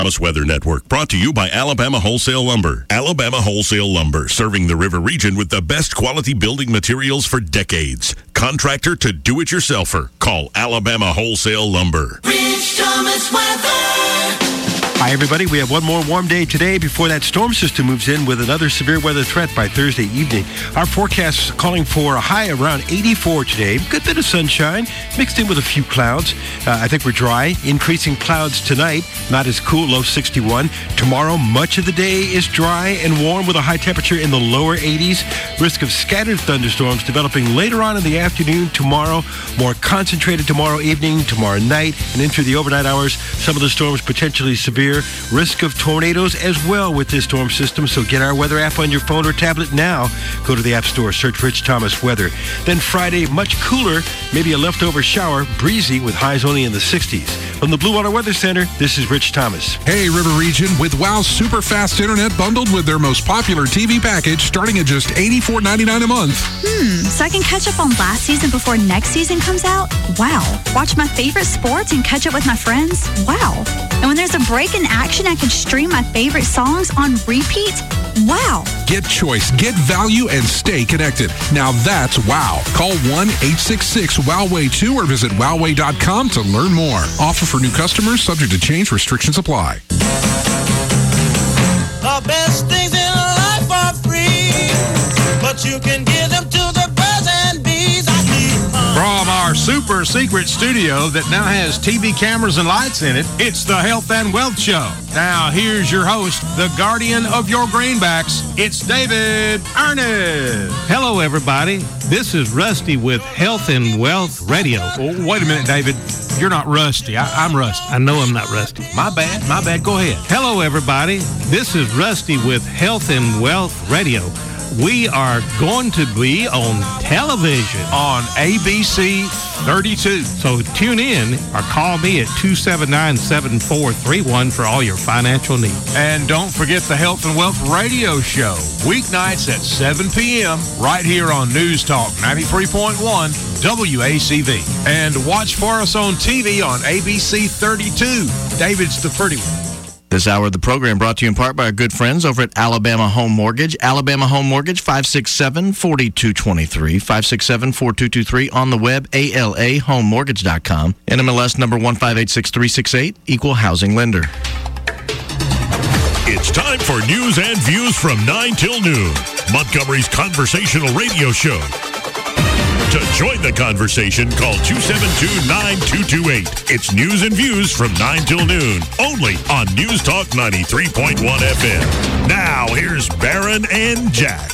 Thomas Weather Network, brought to you by Alabama Wholesale Lumber. Alabama Wholesale Lumber, serving the river region with the best quality building materials for decades. Contractor to do-it-yourselfer. Call Alabama Wholesale Lumber. Rich Thomas Weather. Hi, everybody. We have one more warm day today before that storm system moves in with another severe weather threat by Thursday evening. Our forecast is calling for a high around 84 today. Good bit of sunshine mixed in with a few clouds. I think we're dry. Increasing clouds tonight. Not as cool, low 61. Tomorrow, much of the day is dry and warm with a high temperature in the lower 80s. Risk of scattered thunderstorms developing later on in the afternoon tomorrow. More concentrated tomorrow evening, tomorrow night, and into the overnight hours. Some of the storms potentially severe. Risk of tornadoes as well with this storm system, so get our weather app on your phone or tablet now. Go to the App Store, search Rich Thomas Weather. Then Friday, much cooler, maybe a leftover shower, breezy with highs only in the 60s. From the Blue Water Weather Center, this is Rich Thomas. Hey, River Region, with WOW's super fast internet bundled with their most popular TV package starting at just $84.99 a month. So I can catch up on last season before next season comes out? Wow. Watch my favorite sports and catch up with my friends? Wow. And when there's a break in action, I can stream my favorite songs on repeat? Wow. Get choice, get value, and stay connected. Now that's WOW. Call 1-866-WOWWAY2 or visit wowway.com to learn more. Offer for new customers, subject to change, restrictions apply. The best things in life are free, but you can give them to the birds and bees. From our super secret studio that now has TV cameras and lights in it, it's the Health and Wealth Show. Now, here's your host, the guardian of your greenbacks. It's David Ernest. Hello, everybody. This is Rusty with Health and Wealth Radio. Oh, wait a minute, David. You're not Rusty. I'm Rusty. I know I'm not Rusty. My bad. Go ahead. Hello, everybody. This is Rusty with Health and Wealth Radio. We are going to be on television on ABC 32. So tune in or call me at 279-7431 for all your financial needs. And don't forget the Health and Wealth Radio Show, weeknights at 7 p.m. right here on News Talk 93.1 WACV. And watch for us on TV on ABC 32. David's the pretty one. This hour of the program brought to you in part by our good friends over at Alabama Home Mortgage. Alabama Home Mortgage, 567-4223, 567-4223 on the web, alahomemortgage.com. NMLS number 1586368, Equal Housing Lender. It's time for news and views from 9 till noon. Montgomery's conversational radio show. To join the conversation, call 272-9228. It's news and views from 9 till noon, only on News Talk 93.1 FM. Now, here's Barron and Jack.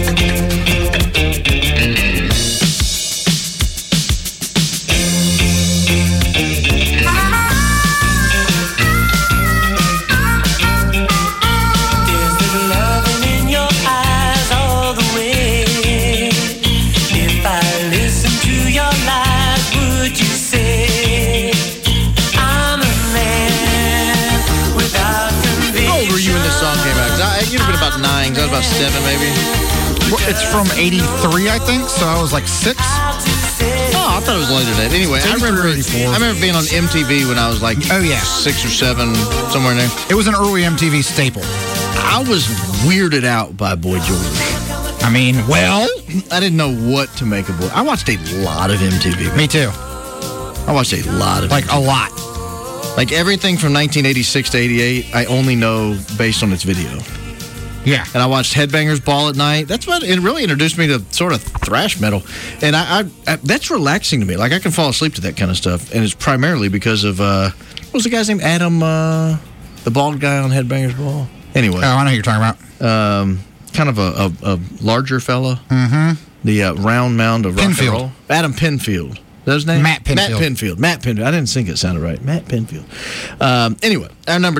About 9, I was about 7 maybe. It's from 83, I think, so I was like 6. Oh, I thought it was later than that. Anyway, I remember being on MTV when I was like 6 or 7, somewhere in there. It was an early MTV staple. I was weirded out by Boy George. I mean, well, I didn't know what to make of Boy. I watched a lot of MTV. Me too. I watched a lot of like MTV. A lot. Like everything from 1986 to 88, I only know based on its video. Yeah. And I watched Headbangers Ball at night. That's what it really introduced me to sort of thrash metal. And I that's relaxing to me. Like I can fall asleep to that kind of stuff. And it's primarily because of what was the guy's name? Adam, the bald guy on Headbangers Ball. Anyway. Oh, I know who you're talking about. Kind of a larger fella. Mm-hmm. The round mound of rock and roll. Adam Penfield. Is that his name? Matt Penfield. Matt Penfield. I didn't think it sounded right. Matt Penfield. Anyway, our number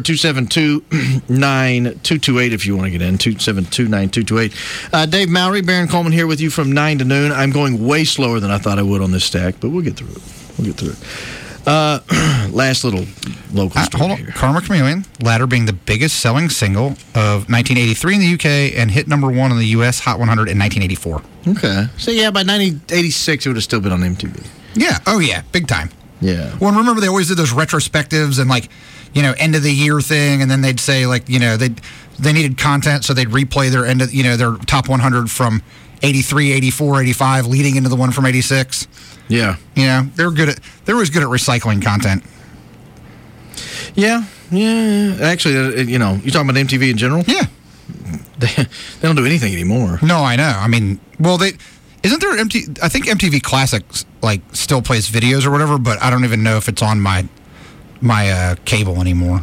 272-9228 if you want to get in. 272-9228. Dave Mowry, Barron Coleman here with you from 9 to noon. I'm going way slower than I thought I would on this stack, but we'll get through it. Last little local story hold on. here. Karma Chameleon, Ladder being the biggest selling single of 1983 in the UK and hit number 1 in the US Hot 100 in 1984. Okay. So, yeah, by 1986, it would have still been on MTV. Yeah. Oh, yeah. Big time. Yeah. Well, and remember, they always did those retrospectives and, like, end of the year thing, and then they'd say like, they needed content, so they'd replay their their top 100 from 83, 84, 85, leading into the one from 86. Yeah. They're always good at recycling content. Yeah. Actually, you're talking about MTV in general? Yeah. They don't do anything anymore. No, I know. I mean, well, isn't there I think MTV Classics like still plays videos or whatever, but I don't even know if it's on my cable anymore.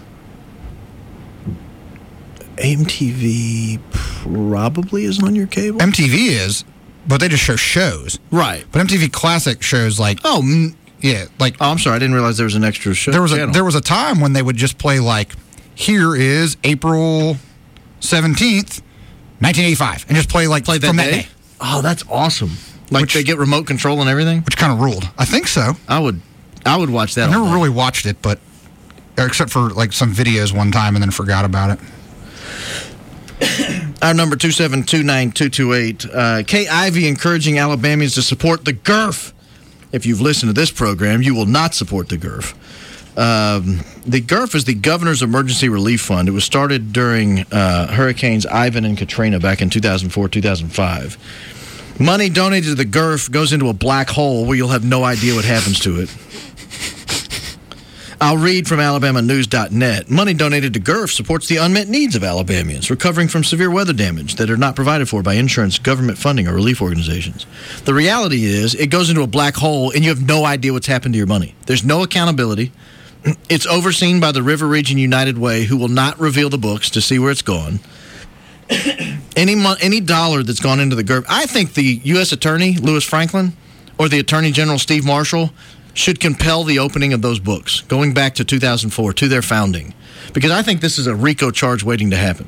MTV probably is on your cable. MTV is, but they just show shows. Right. But MTV Classic shows like yeah, like I'm sorry, I didn't realize there was an extra show. There was a time when they would just play like, here is April 17th, 1985, and just play from that day. Oh, that's awesome! Like they get remote control and everything, which kind of ruled. I think so. I would watch that. I never really watched it, but except for like some videos one time, and then forgot about it. Our number 2729228. Kay Ivey encouraging Alabamians to support the GERF. If you've listened to this program, you will not support the GERF. The GERF is the Governor's Emergency Relief Fund. It was started during Hurricanes Ivan and Katrina back in 2004, 2005. Money donated to the GERF goes into a black hole where you'll have no idea what happens to it. I'll read from alabamanews.net. Money donated to GERF supports the unmet needs of Alabamians recovering from severe weather damage that are not provided for by insurance, government funding, or relief organizations. The reality is it goes into a black hole and you have no idea what's happened to your money. There's no accountability. It's overseen by the River Region United Way, who will not reveal the books to see where it's gone. Any dollar that's gone into the GERF, I think the U.S. Attorney, Louis Franklin, or the Attorney General, Steve Marshall, should compel the opening of those books, going back to 2004, to their founding. Because I think this is a RICO charge waiting to happen.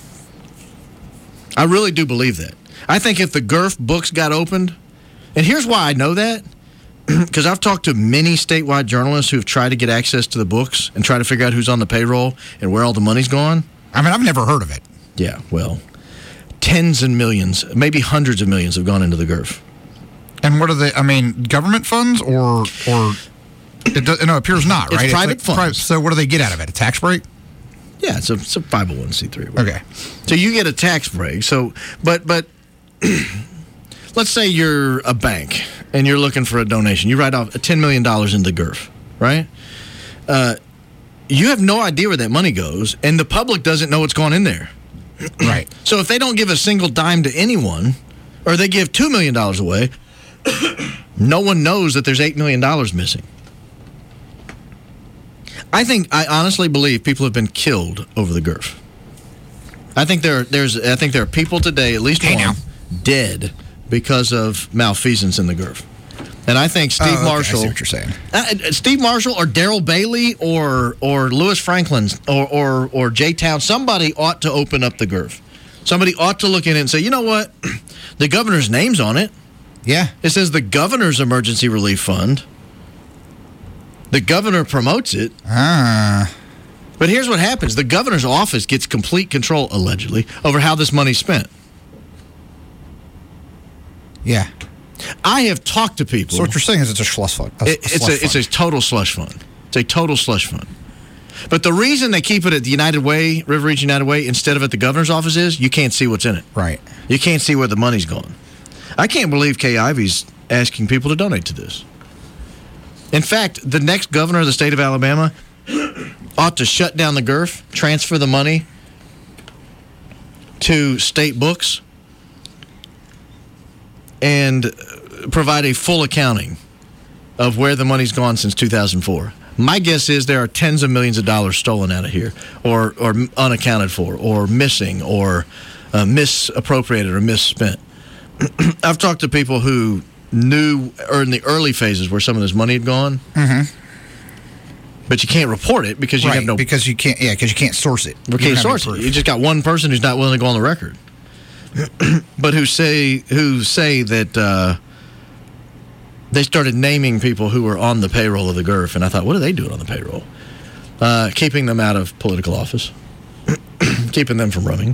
I really do believe that. I think if the GERF books got opened, and here's why I know that, because I've talked to many statewide journalists who have tried to get access to the books and try to figure out who's on the payroll and where all the money's gone. I mean, I've never heard of it. Yeah, well, tens and millions, maybe hundreds of millions have gone into the GERF. And what are they? I mean, government funds or it appears not, right? It's private funds. So what do they get out of it? A tax break? Yeah, it's a 501c3. Okay. So you get a tax break. So, but let's say you're a bank and you're looking for a donation. You write off $10 million into the GERF, right? You have no idea where that money goes, and the public doesn't know what's gone in there. Right. So if they don't give a single dime to anyone, or they give $2 million away, no one knows that there's $8 million missing. I honestly believe people have been killed over the GERF. I think there are people today, at least one, dead because of malfeasance in the GERF. And I think Steve Marshall, I see what you're saying. Steve Marshall or Darrell Bailey or Louis Franklin or Jay Town, somebody ought to open up the GERF. Somebody ought to look in it and say, you know what? The governor's name's on it. Yeah. It says the Governor's Emergency Relief Fund. The governor promotes it. But here's what happens. The governor's office gets complete control, allegedly, over how this money's spent. Yeah. I have talked to people. So what you're saying is it's a slush fund. It's a total slush fund. It's a total slush fund. But the reason they keep it at the United Way, River Region United Way, instead of at the governor's office is you can't see what's in it. Right. You can't see where the money's going. I can't believe Kay Ivey's asking people to donate to this. In fact, the next governor of the state of Alabama ought to shut down the GERF, transfer the money to state books, and provide a full accounting of where the money's gone since 2004. My guess is there are tens of millions of dollars stolen out of here, or unaccounted for, or missing, or misappropriated, or misspent. I've talked to people who knew, or in the early phases where some of this money had gone, but you can't report it because you have no... because you can't source it. You can't source it. You just got one person who's not willing to go on the record. But who say that they started naming people who were on the payroll of the GERF, and I thought, what are they doing on the payroll? Keeping them out of political office. Keeping them from running.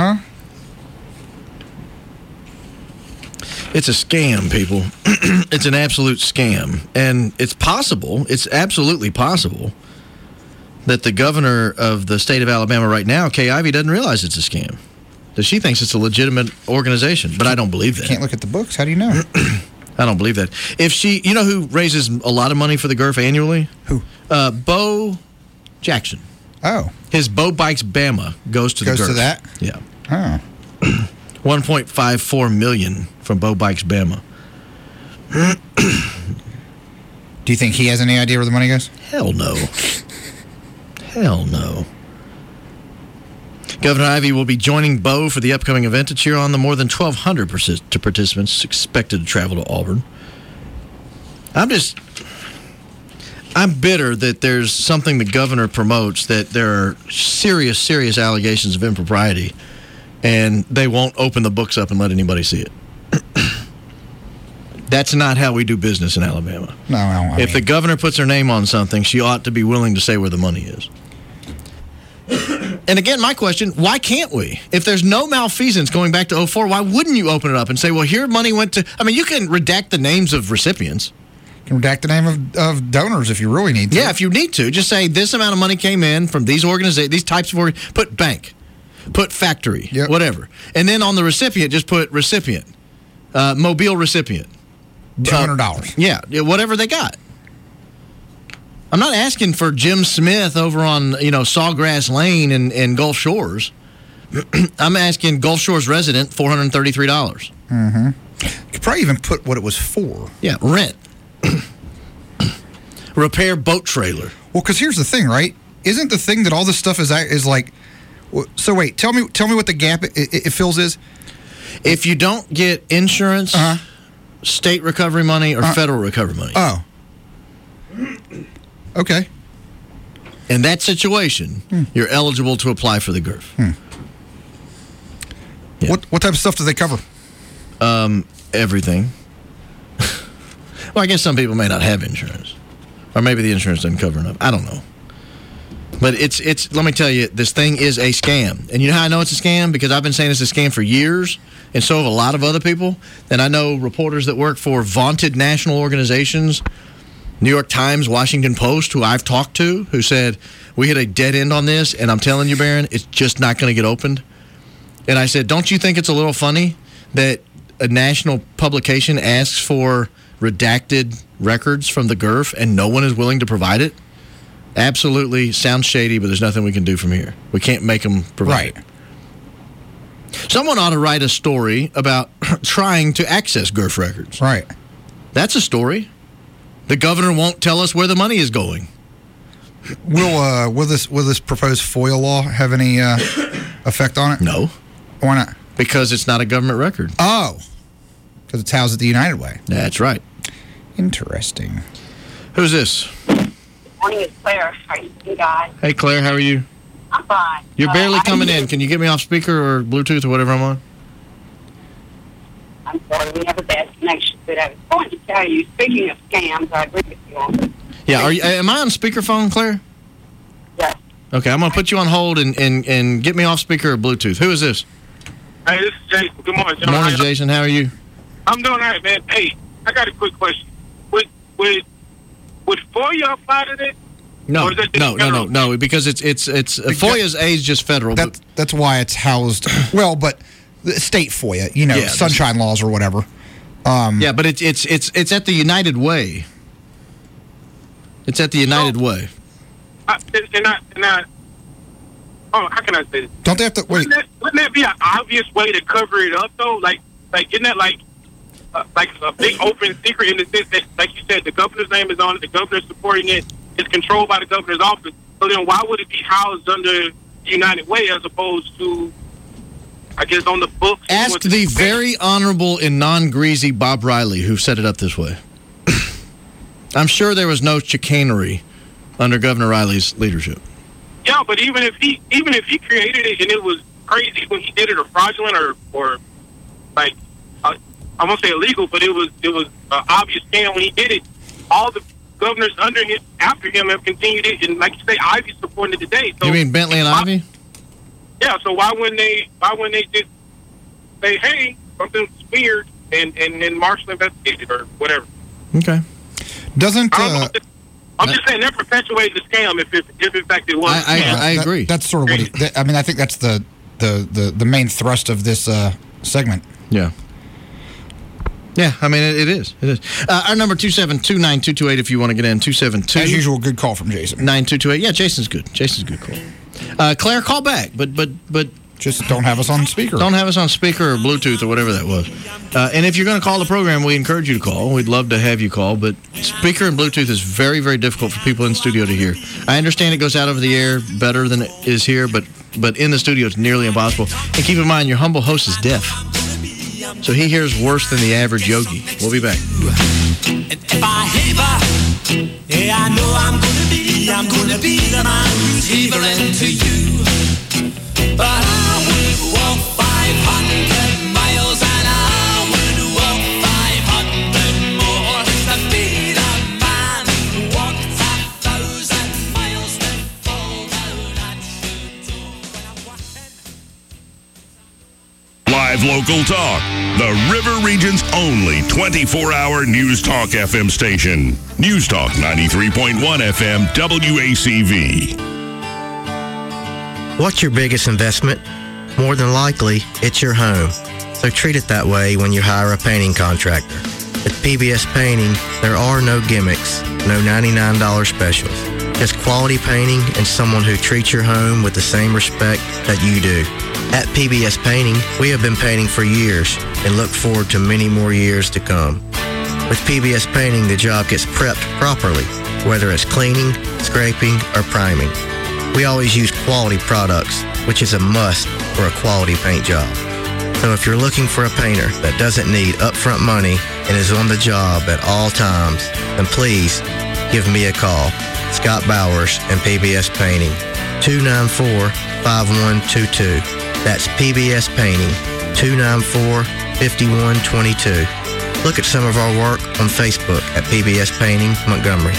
It's a scam, people. It's an absolute scam. And it's possible, it's absolutely possible, that the governor of the state of Alabama right now, Kay Ivey, doesn't realize it's a scam. That she thinks it's a legitimate organization, but I don't believe that. Can't look at the books. How do you know? I don't believe that. If she, you know who raises a lot of money for the GERF annually? Who? Bo Jackson. Oh. His Bo Bikes Bama goes to the GERF. Goes to that? Yeah. Oh. $1.54 million from Bo Bikes Bama. Do you think he has any idea where the money goes? Hell no. Hell no. Governor Ivey will be joining Bo for the upcoming event to cheer on the more than 1,200 participants expected to travel to Auburn. I'm bitter that there's something the governor promotes that there are serious, serious allegations of impropriety, and they won't open the books up and let anybody see it. That's not how we do business in Alabama. No, if the governor puts her name on something, she ought to be willing to say where the money is. And again, my question, why can't we? If there's no malfeasance going back to 2004, why wouldn't you open it up and say, well, here money went to... I mean, you can redact the names of recipients. You can redact the name of donors if you really need to. Yeah, if you need to. Just say this amount of money came in from these organizations, these types of organizations. Put bank, put factory, whatever. And then on the recipient, just put recipient, mobile recipient. $200. Yeah, whatever they got. I'm not asking for Jim Smith over on, Sawgrass Lane in Gulf Shores. I'm asking Gulf Shores resident $433. Mm-hmm. You could probably even put what it was for. Yeah, rent. Repair boat trailer. Well, because here's the thing, right? Isn't the thing that all this stuff is like? So wait, tell me what the gap it fills is. If you don't get insurance, state recovery money, or federal recovery money. Oh. Okay. In that situation, you're eligible to apply for the GERF. Yeah. What type of stuff do they cover? Everything. Well, I guess some people may not have insurance, or maybe the insurance doesn't cover enough. I don't know. But it's. Let me tell you, this thing is a scam, and you know how I know it's a scam? Because I've been saying it's a scam for years, and so have a lot of other people. And I know reporters that work for vaunted national organizations. New York Times, Washington Post, who I've talked to, who said, we hit a dead end on this, and I'm telling you, Barron, it's just not going to get opened. And I said, don't you think it's a little funny that a national publication asks for redacted records from the GERF and no one is willing to provide it? Absolutely sounds shady, but there's nothing we can do from here. We can't make them provide it. Someone ought to write a story about trying to access GERF records. Right. That's a story. The governor won't tell us where the money is going. Will this proposed FOIA law have any effect on it? No. Why not? Because it's not a government record. Oh. Because it's housed at the United Way. That's right. Interesting. Who's this? Morning, it's Claire. How are you guys? Hey, Claire, how are you? I'm fine. You're barely coming in. Can you get me off speaker or Bluetooth or whatever I'm on? I'm sorry, we have a bad connection, but I was going to tell you, speaking of scams, I agree with you on this. Yeah, am I on speakerphone, Claire? Yes. Okay, I'm going to put you on hold and get me off speaker or Bluetooth. Who is this? Hey, this is Jason. Good morning, John. Good morning, Jason. How are you? I'm doing all right, man. Hey, I got a quick question. Would FOIA apply to this? No, because it's FOIA's age just federal. That's why it's housed. Well, but the state FOIA, sunshine laws or whatever. Yeah, but it's at the United Way. It's at the United Way. How can I say this? Don't they have to wait? Wouldn't that be an obvious way to cover it up, though? Like isn't that like a big open secret in the sense that, like you said, the governor's name is on it, the governor's supporting it, it's controlled by the governor's office. So then why would it be housed under United Way as opposed to, I guess, on the books? Ask the very honorable and non-greasy Bob Riley who set it up this way. I'm sure there was no chicanery under Governor Riley's leadership. Yeah, but even if he created it and it was crazy when he did it, or fraudulent, or like I won't say illegal, but it was an obvious scam when he did it. All the governors after him have continued it, and like you say, Ivey's supporting it today. So you mean Bentley and Ivey? Yeah. So why wouldn't they just say, hey, something's weird, and then Marshall investigated or whatever? Okay. Doesn't I'm just saying they're perpetuating the scam if in fact it was. I agree. That's sort of what I think that's the main thrust of this segment. Yeah. Yeah, I mean, it is. It is. Our number, 272-9228, if you want to get in. 272. As usual, good call from Jason. 9228. Yeah, Jason's good. Jason's a good call. Claire, call back, but just don't have us on speaker. Don't have us on speaker or Bluetooth or whatever that was. And if you're going to call the program, we encourage you to call. We'd love to have you call, but speaker and Bluetooth is very, very difficult for people in the studio to hear. I understand it goes out over the air better than it is here, but in the studio it's nearly impossible. And keep in mind, your humble host is deaf. So he hears worse than the average yogi. We'll be back. And if I haver, yeah, I know I'm gonna be the man who's havering to you. But I would walk 500 miles and I would walk 500 more to be the man who walked 1,000 miles to fall down at your door when I'm walking. Live local talk. The River Region's only 24-hour News Talk FM station. News Talk 93.1 FM WACV. What's your biggest investment? More than likely, it's your home. So treat it that way when you hire a painting contractor. With PBS Painting, there are no gimmicks, no $99 specials. Just quality painting and someone who treats your home with the same respect that you do. At PBS Painting, we have been painting for years and look forward to many more years to come. With PBS Painting, the job gets prepped properly, whether it's cleaning, scraping, or priming. We always use quality products, which is a must for a quality paint job. So if you're looking for a painter that doesn't need upfront money and is on the job at all times, then please give me a call. Scott Bowers and PBS Painting, 294-5122. That's PBS Painting, 294-5122. Look at some of our work on Facebook at PBS Painting Montgomery.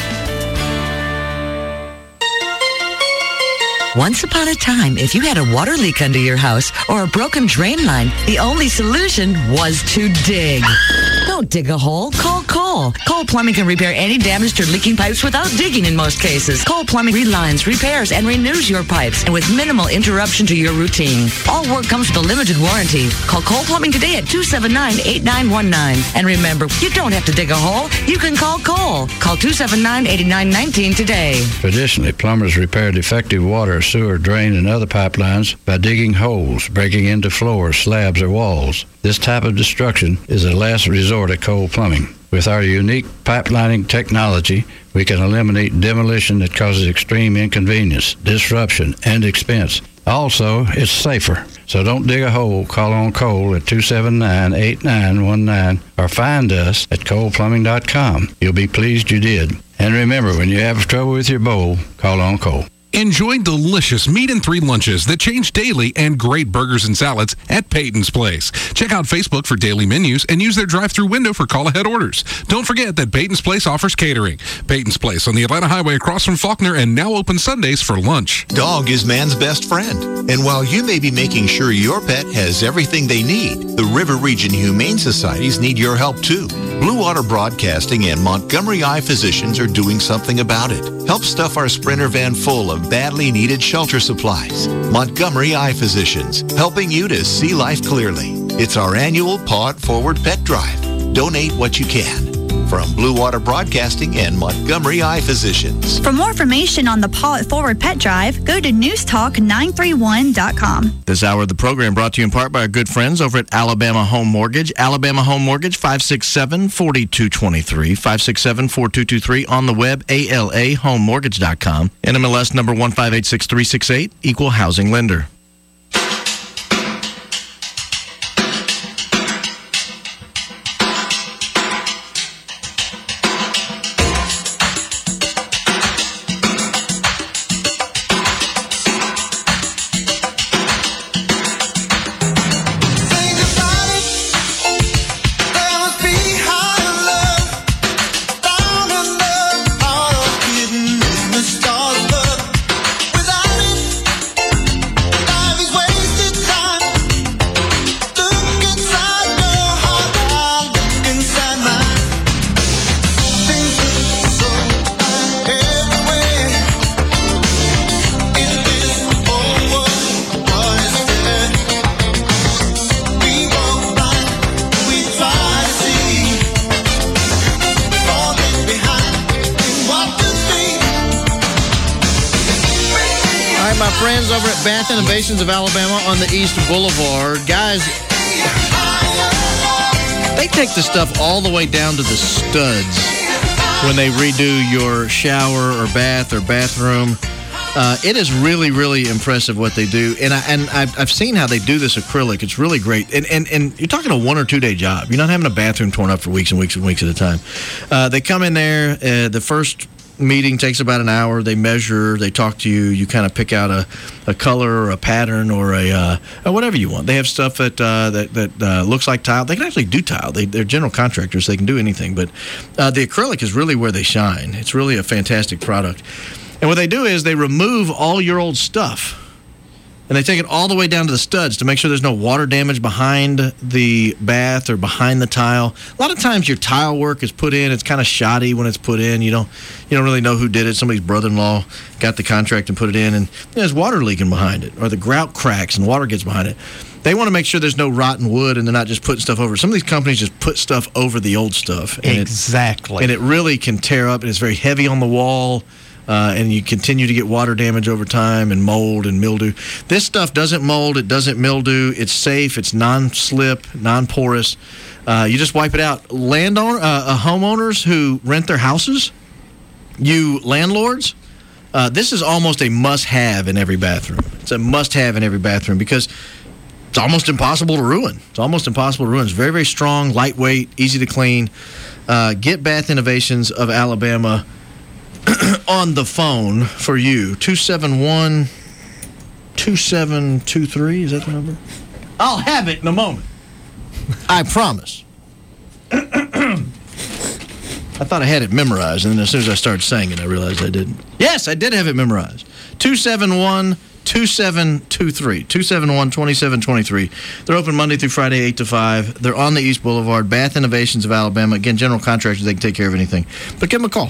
Once upon a time, if you had a water leak under your house or a broken drain line, the only solution was to dig. Don't dig a hole. Call Cole. Cole Plumbing can repair any damaged or leaking pipes without digging in most cases. Cole Plumbing relines, repairs, and renews your pipes, and with minimal interruption to your routine. All work comes with a limited warranty. Call Cole Plumbing today at 279-8919. And remember, you don't have to dig a hole. You can call Cole. Call 279-8919 today. Traditionally, plumbers repair defective water, sewer, drain, and other pipelines by digging holes, breaking into floors, slabs, or walls. This type of destruction is a last resort at Cole Plumbing. With our unique pipelining technology, we can eliminate demolition that causes extreme inconvenience, disruption, and expense. Also, it's safer. So don't dig a hole. Call on Cole at 279-8919 or find us at coleplumbing.com. You'll be pleased you did. And remember, when you have trouble with your bowl, call on Cole. Enjoy delicious meat and 3 lunches that change daily and great burgers and salads at Peyton's Place. Check out Facebook for daily menus and use their drive-thru window for call-ahead orders. Don't forget that Peyton's Place offers catering. Peyton's Place on the Atlanta Highway across from Faulkner and now open Sundays for lunch. Dog is man's best friend. And while you may be making sure your pet has everything they need, the River Region Humane Societies need your help too. Blue Water Broadcasting and Montgomery Eye Physicians are doing something about it. Help stuff our Sprinter van full of badly needed shelter supplies. Montgomery Eye Physicians, helping you to see life clearly. It's our annual Paw It Forward Pet Drive. Donate what you can. From Blue Water Broadcasting and Montgomery Eye Physicians. For more information on the Paw It Forward Pet Drive, go to newstalk931.com. This hour of the program brought to you in part by our good friends over at Alabama Home Mortgage. Alabama Home Mortgage, 567-4223, 567-4223 on the web, alahomemortgage.com. NMLS number 1586368, equal housing lender. Without it, over at Bath Innovations of Alabama on the East Boulevard. Guys, they take the stuff all the way down to the studs when they redo your shower or bath or bathroom. It is really, really impressive what they do. And I've seen how they do this acrylic. It's really great. And you're talking a 1 or 2 day job. You're not having a bathroom torn up for weeks and weeks and weeks at a time. They come in there. The first meeting takes about an hour. They measure. They talk to you. You kind of pick out a color or a pattern or a whatever you want. They have stuff that looks like tile. They can actually do tile. They're general contractors. They can do anything. But the acrylic is really where they shine. It's really a fantastic product. And what they do is they remove all your old stuff. And they take it all the way down to the studs to make sure there's no water damage behind the bath or behind the tile. A lot of times your tile work is put in. It's kind of shoddy when it's put in. You don't really know who did it. Somebody's brother-in-law got the contract and put it in. And there's water leaking behind it. Or the grout cracks and water gets behind it. They want to make sure there's no rotten wood and they're not just putting stuff over. Some of these companies just put stuff over the old stuff. And exactly. It really can tear up. And it's very heavy on the wall. And you continue to get water damage over time and mold and mildew. This stuff doesn't mold. It doesn't mildew. It's safe. It's non-slip, non-porous. You just wipe it out. Homeowners who rent their houses, you landlords, this is almost a must-have in every bathroom. It's a must-have in every bathroom because it's almost impossible to ruin. It's very, very strong, lightweight, easy to clean. Get Bath Innovations of Alabama on the phone for you. 271-2723. Is that the number? I'll have it in a moment. I promise. I thought I had it memorized, and then as soon as I started saying it, I realized I didn't. Yes, I did have it memorized. 271-2723. 271-2723. They're open Monday through Friday, 8 to 5. They're on the East Boulevard. Bath Innovations of Alabama. Again, general contractors, they can take care of anything. But give them a call.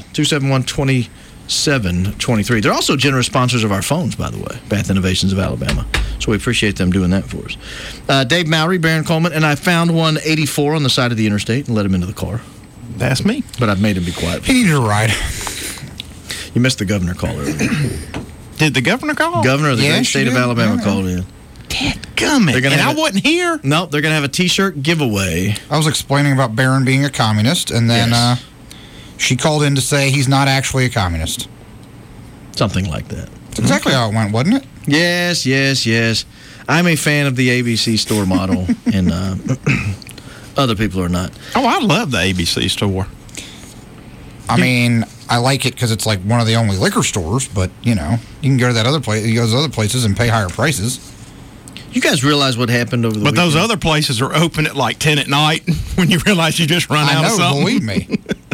271-2723. They're also generous sponsors of our phones, by the way. Bath Innovations of Alabama. So we appreciate them doing that for us. Dave Mowry, Baron Coleman, and I found 184 on the side of the interstate and let him into the car. That's me. But I've made him be quiet. He needed a ride. You missed the governor call earlier. Did the governor call? Governor of the great state of Alabama called in. Dadgummit. And I wasn't here? No, they're going to have a T-shirt giveaway. I was explaining about Barron being a communist, and then she called in to say he's not actually a communist. Something like that. That's exactly how it went, wasn't it? Yes. I'm a fan of the ABC store model, and other people are not. Oh, I love the ABC store. I mean, I like it because it's like one of the only liquor stores, but, you can go to that other place, you go to those other places and pay higher prices. You guys realize what happened over the weekend? But those other places are open at like 10 at night when you realize you just run out of something. Believe me.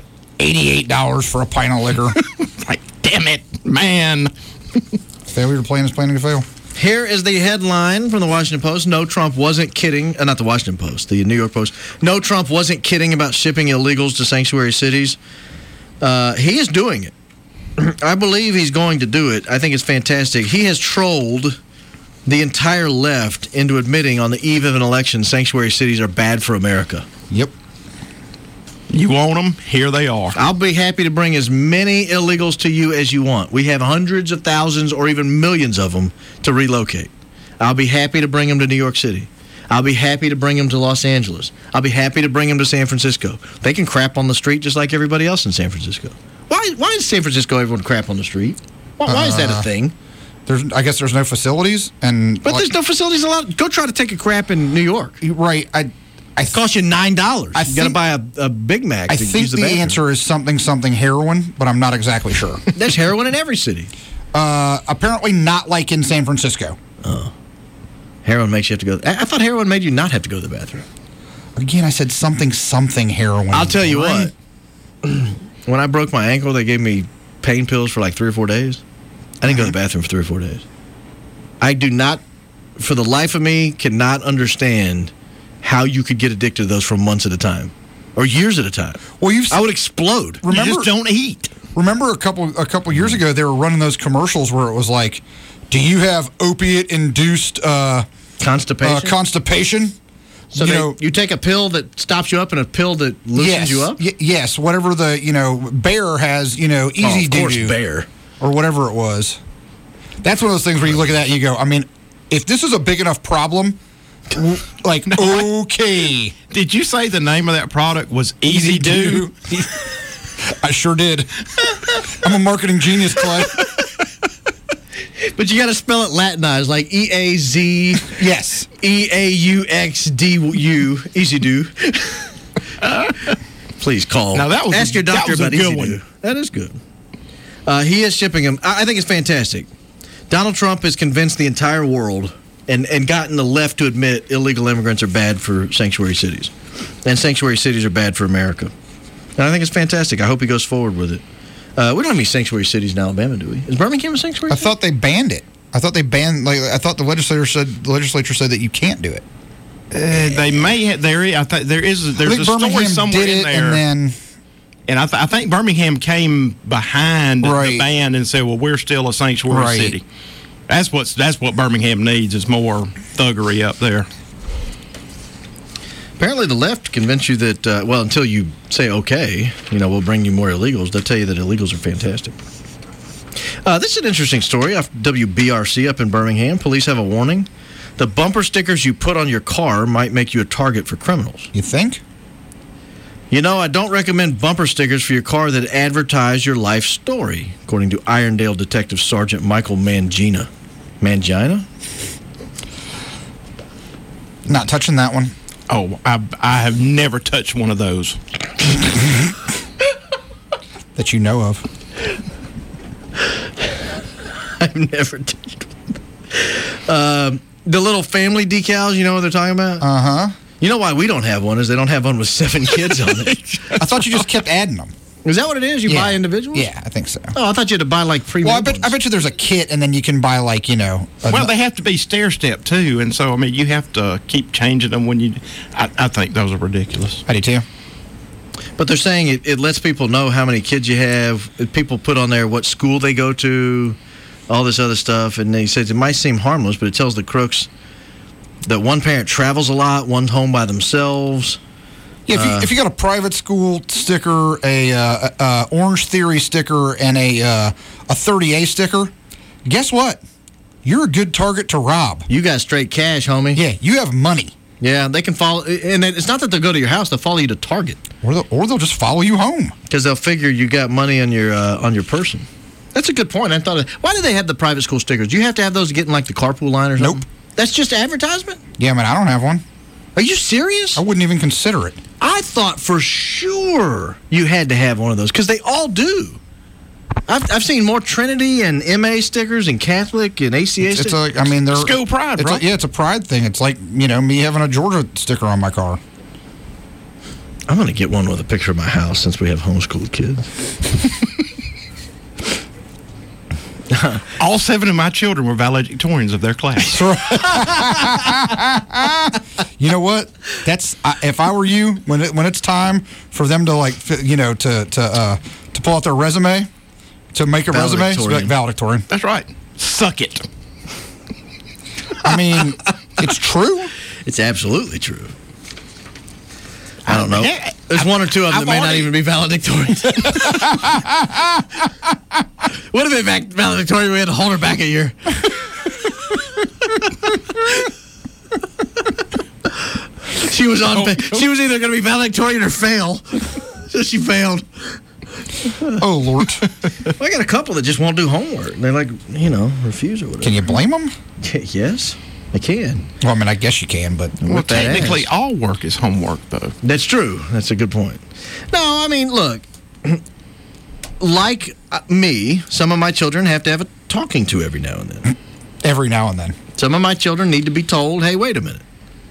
$88 for a pint of liquor. Like, damn it, man. Failure to plan is planning to fail. Here is the headline from the Washington Post. No, Trump wasn't kidding. Not the Washington Post, the New York Post. No, Trump wasn't kidding about shipping illegals to sanctuary cities. He is doing it. I believe he's going to do it. I think it's fantastic. He has trolled the entire left into admitting on the eve of an election sanctuary cities are bad for America. Yep. You want them? Here they are. I'll be happy to bring as many illegals to you as you want. We have hundreds of thousands or even millions of them to relocate. I'll be happy to bring them to New York City. I'll be happy to bring them to Los Angeles. I'll be happy to bring them to San Francisco. They can crap on the street just like everybody else in San Francisco. Why is San Francisco everyone crap on the street? Why is that a thing? I guess there's no facilities. But there's no facilities allowed. Go try to take a crap in New York. Right. It costs you $9. You got to buy a Big Mac to use the bathroom. I think the answer is something heroin, but I'm not exactly sure. There's heroin in every city. Apparently not like in San Francisco. Oh. Heroin makes you have to go. I thought heroin made you not have to go to the bathroom. Again, I said something heroin. I'll tell you what. When I broke my ankle, they gave me pain pills for like 3 or 4 days. I didn't go to the bathroom for 3 or 4 days. I do not, for the life of me, cannot understand how you could get addicted to those for months at a time or years at a time. Well, I would explode. Remember, you just don't eat. Remember a couple years ago, they were running those commercials where it was like, "Do you have opiate-induced constipation?" So you take a pill that stops you up and a pill that loosens you up? Yes, whatever the, Bayer has, easy of course, doo-doo. Bayer. Or whatever it was. That's one of those things where you look at that and you go, I mean, if this is a big enough problem, like, okay. Did you say the name of that product was Easy Do? I sure did. I'm a marketing genius, Clay. But you got to spell it Latinized, like E-A-Z. Yes. E-A-U-X-D-U. Easy Do. Please call. Now that was Ask your doctor about good Easy one. Do. That is good. He is shipping them. I think it's fantastic. Donald Trump has convinced the entire world and gotten the left to admit illegal immigrants are bad for sanctuary cities. And sanctuary cities are bad for America. And I think it's fantastic. I hope he goes forward with it. We don't have any sanctuary cities in Alabama, do we? Is Birmingham a sanctuary city? I thought they banned it. I thought they banned. I thought the legislature said that you can't do it. They may have, there's a Birmingham story somewhere did in it, there. And I think Birmingham came behind the ban and said, well, we're still a sanctuary city. That's what Birmingham needs is more thuggery up there. Apparently the left convinced you that, until you say, okay, we'll bring you more illegals, they'll tell you that illegals are fantastic. This is an interesting story off WBRC up in Birmingham. Police have a warning. The bumper stickers you put on your car might make you a target for criminals. You think? I don't recommend bumper stickers for your car that advertise your life story, according to Irondale Detective Sergeant Michael Mangina. Mangina? Not touching that one. Oh, I have never touched one of those. That you know of. I've never touched one. The little family decals, you know what they're talking about? Uh-huh. You know why we don't have one is they don't have one with 7 kids on it. I thought you just kept adding them. Is that what it is? You buy individuals? Yeah, I think so. Oh, I thought you had to buy like pre-made Well, I bet you there's a kit, and then you can buy like, well, they have to be stair-step, too, and so, you have to keep changing them when you... I think those are ridiculous. I do, too. But they're saying it lets people know how many kids you have. People put on there what school they go to, all this other stuff, and he says it might seem harmless, but it tells the crooks that one parent travels a lot, one's home by themselves. Yeah, if you got a private school sticker, a Orange Theory sticker, and a 30A sticker, guess what? You're a good target to rob. You got straight cash, homie. Yeah, you have money. Yeah, they can follow, and it's not that they'll go to your house; they'll follow you to Target, or they'll just follow you home because they'll figure you got money on your person. That's a good point. I thought, why do they have the private school stickers? Do you have to have those to get in like the carpool line or something? Nope. That's just advertisement? Yeah, I don't have one. Are you serious? I wouldn't even consider it. I thought for sure you had to have one of those because they all do. I've seen more Trinity and MA stickers and Catholic and ACA stickers. They're school pride, right? It's a pride thing. It's like, me having a Georgia sticker on my car. I'm going to get one with a picture of my house since we have homeschooled kids. All 7 of my children were valedictorians of their class. You know what? That's if I were you, when it's time for them to to pull out their resume, to make a resume, it's like valedictorian. That's right. Suck it. It's true. It's absolutely true. I don't know. There's one or two of them that may not even be valedictorian. Would have been valedictorian. We had to hold her back a year. She was on. She was either going to be valedictorian or fail. So she failed. Oh, Lord. Well, I got a couple that just won't do homework. They're like, refuse or whatever. Can you blame them? Yes. I can. Well, I guess you can, but... Well, technically, all work is homework, though. That's true. That's a good point. No, look, like me, some of my children have to have a talking to every now and then. Every now and then. Some of my children need to be told, hey, wait a minute.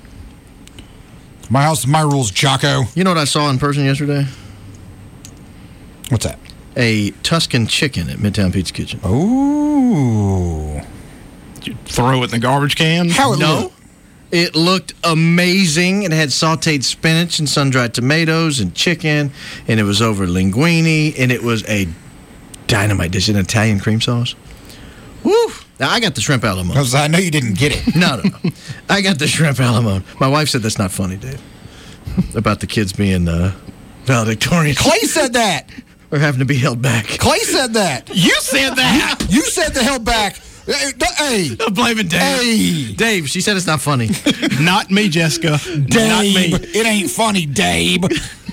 My house is my rules, Jocko. You know what I saw in person yesterday? What's that? A Tuscan chicken at Midtown Pizza Kitchen. Ooh. Did you throw it in the garbage can? How it looked? It looked amazing. It had sauteed spinach and sun-dried tomatoes and chicken, and it was over linguine, and it was a dynamite dish in Italian cream sauce. Woo! Now, I got the shrimp a la mode. I know you didn't get it. No. I got the shrimp a la mode. My wife said that's not funny, Dave, about the kids being valedictorian. Clay said that. Or having to be held back. Clay said that. You said that. You said they held back. Hey. I'm blaming Dave. Hey. Dave, she said it's not funny. Not me, Jessica. Dave, Not me. it ain't funny, Dave.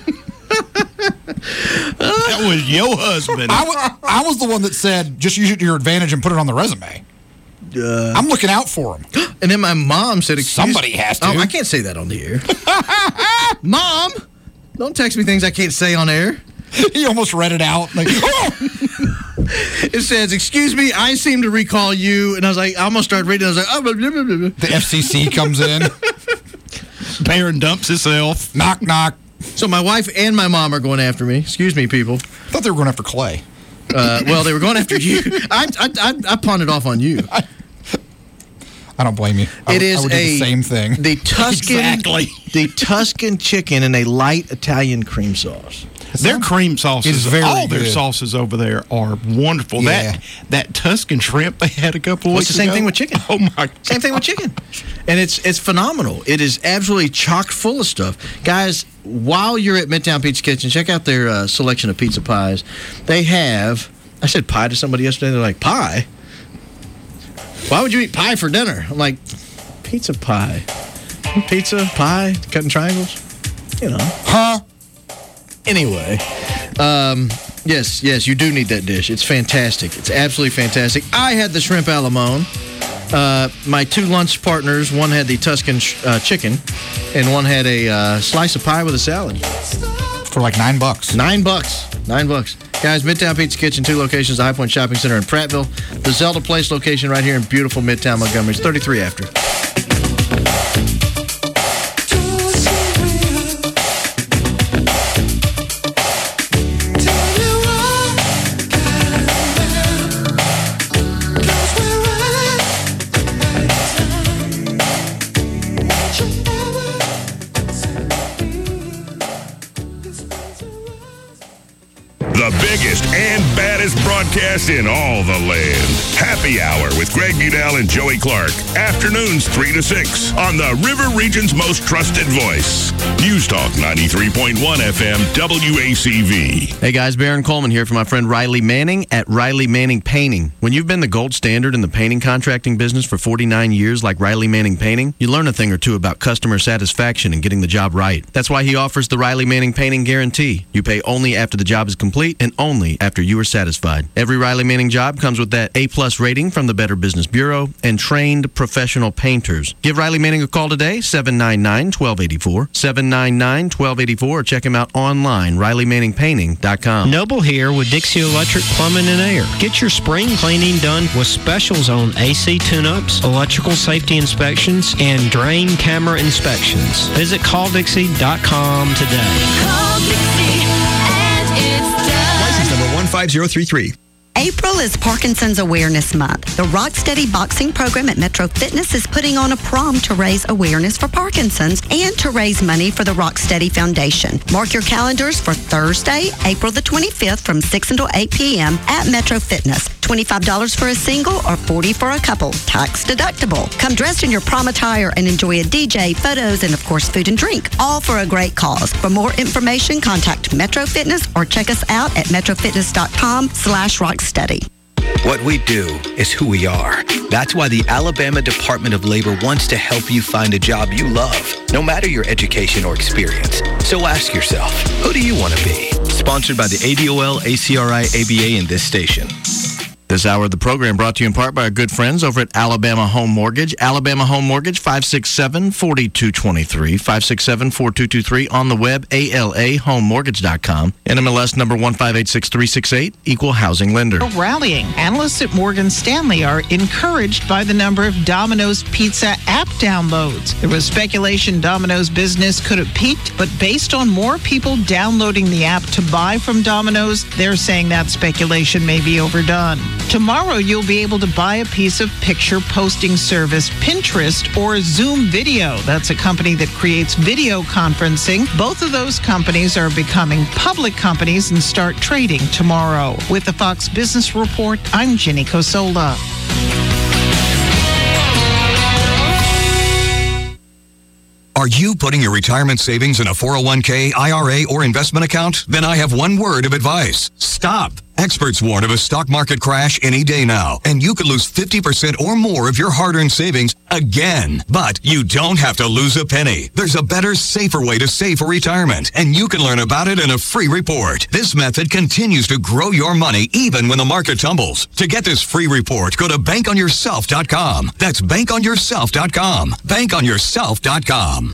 That was your husband. I was the one that said, just use it to your advantage and put it on the resume. I'm looking out for him. And then my mom said, somebody has to. Oh, I can't say that on the air. Mom, don't text me things I can't say on air. He almost read it out. Like, oh! It says, excuse me, I seem to recall you. And I was like, I almost started reading. I was like, oh, blah, blah, blah, blah. The FCC comes in. Barron dumps himself. Knock, knock. So my wife and my mom are going after me. Excuse me, people. I thought they were going after Clay. Well, they were going after you. I pawned it off on you. I don't blame you. I would do the same thing. The Tuscan, Exactly. the Tuscan chicken in a light Italian cream sauce. Their cream sauces, It's very all their good. sauces over there are wonderful. Yeah. That Tuscan shrimp they had a couple Well, weeks it's the same ago. thing with chicken. Oh my! Same thing with chicken. And it's phenomenal. It is absolutely chock full of stuff. Guys, while you're at Midtown Pizza Kitchen, check out their selection of pizza pies. They have, I said pie to somebody yesterday. They're like, pie? Why would you eat pie for dinner? I'm like, pizza pie. Pizza, pie, cutting triangles. You know. Huh? Anyway, yes, you do need that dish. It's fantastic. It's absolutely fantastic. I had the shrimp a la mode. My two lunch partners, one had the Tuscan chicken, and one had a slice of pie with a salad. For like $9. $9. Guys, Midtown Pizza Kitchen, 2 locations, the High Point Shopping Center in Prattville. The Zelda Place location right here in beautiful Midtown Montgomery. It's 33 after. The biggest and baddest broadcast in all the land. Happy Hour with Greg Budell and Joey Clark. Afternoons 3 to 6 on the River Region's most trusted voice. News Talk 93.1 FM WACV. Hey guys, Baron Coleman here for my friend Riley Manning at Riley Manning Painting. When you've been the gold standard in the painting contracting business for 49 years like Riley Manning Painting, you learn a thing or two about customer satisfaction and getting the job right. That's why he offers the Riley Manning Painting Guarantee. You pay only after the job is complete and only after you are satisfied. Every Riley Manning job comes with that A+ rating from the Better Business Bureau and trained professional painters. Give Riley Manning a call today, 799-1284, 799-1284, or check him out online, RileyManningPainting.com. Noble here with Dixie Electric Plumbing and Air. Get your spring cleaning done with specials on AC tune-ups, electrical safety inspections, and drain camera inspections. Visit calldixie.com today. Call Dixie and it's done. License number 15033. April is Parkinson's Awareness Month. The Rocksteady Boxing Program at Metro Fitness is putting on a prom to raise awareness for Parkinson's and to raise money for the Rocksteady Foundation. Mark your calendars for Thursday, April the 25th from 6 until 8 p.m. at Metro Fitness. $25 for a single or $40 for a couple. Tax deductible. Come dressed in your prom attire and enjoy a DJ, photos, and of course food and drink. All for a great cause. For more information, contact Metro Fitness or check us out at metrofitness.com/Rocksteady. What we do is who we are. That's why the Alabama Department of Labor wants to help you find a job you love, no matter your education or experience. So ask yourself, who do you want to be? Sponsored by the ADOL, ACRI, ABA, and this station. This hour of the program brought to you in part by our good friends over at Alabama Home Mortgage. Alabama Home Mortgage, 567-4223, 567-4223 on the web, alahomemortgage.com. NMLS number 1586368, equal housing lender. Rallying. Analysts at Morgan Stanley are encouraged by the number of Domino's Pizza app downloads. There was speculation Domino's business could have peaked, but based on more people downloading the app to buy from Domino's, they're saying that speculation may be overdone. Tomorrow, you'll be able to buy a piece of picture posting service Pinterest or Zoom Video. That's a company that creates video conferencing. Both of those companies are becoming public companies and start trading tomorrow. With the Fox Business Report, I'm Jenny Cosola. Are you putting your retirement savings in a 401k, IRA, or investment account? Then I have one word of advice. Stop. Experts warn of a stock market crash any day now, and you could lose 50% or more of your hard-earned savings again. But you don't have to lose a penny. There's a better, safer way to save for retirement, and you can learn about it in a free report. This method continues to grow your money even when the market tumbles. To get this free report, go to bankonyourself.com. That's bankonyourself.com. Bankonyourself.com.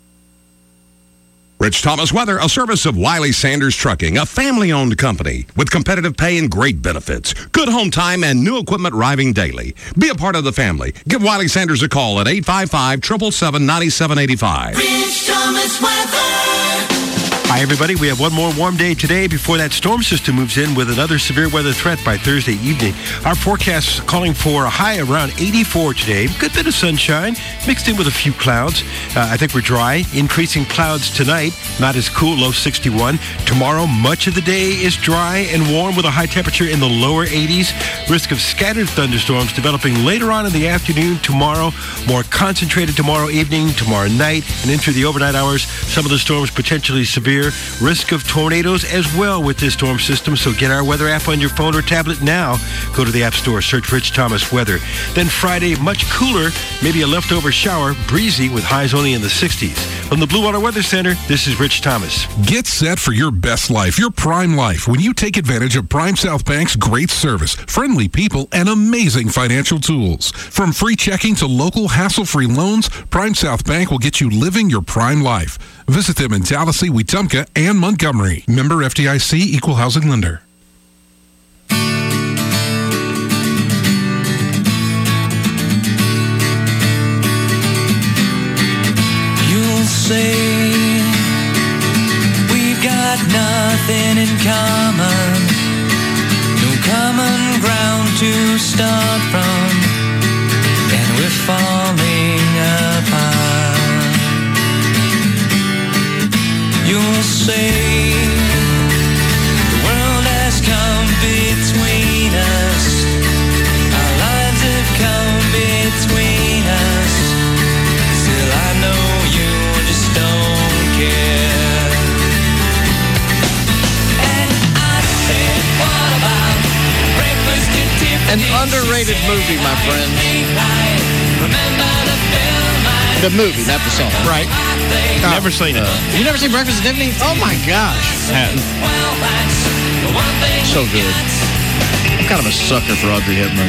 Rich Thomas Weather, a service of Wiley Sanders Trucking, a family-owned company with competitive pay and great benefits. Good home time and new equipment arriving daily. Be a part of the family. Give Wiley Sanders a call at 855-777-9785. Rich Thomas Weather. Hi, everybody. We have one more warm day today before that storm system moves in with another severe weather threat by Thursday evening. Our forecast is calling for a high around 84 today. Good bit of sunshine mixed in with a few clouds. I think we're dry. Increasing clouds tonight. Not as cool, low 61. Tomorrow, much of the day is dry and warm with a high temperature in the lower 80s. Risk of scattered thunderstorms developing later on in the afternoon tomorrow. More concentrated tomorrow evening, tomorrow night, and into the overnight hours. Some of the storms potentially severe. Risk of tornadoes as well with this storm system, so get our weather app on your phone or tablet now. Go to the App Store, search Rich Thomas Weather. Then Friday, much cooler, maybe a leftover shower, breezy with highs only in the 60s. From the Blue Water Weather Center, this is Rich Thomas. Get set for your best life, your prime life, when you take advantage of Prime South Bank's great service, friendly people, and amazing financial tools. From free checking to local hassle-free loans, Prime South Bank will get you living your prime life. Visit them in Tallahassee, Wetumpka, and Montgomery. Member FDIC, Equal Housing Lender. You'll say we've got nothing in common, no common ground to start from, and we're falling apart. You'll say the world has come between us, our lives have come between us. Still I know you just don't care. And I said, what about breakfast at Tiffany's? An underrated movie, my friend. Remember the film? The movie, not the song. Right. Never seen it. You never seen Breakfast at Tiffany's? Oh my gosh. So good. I'm kind of a sucker for Audrey Hepburn,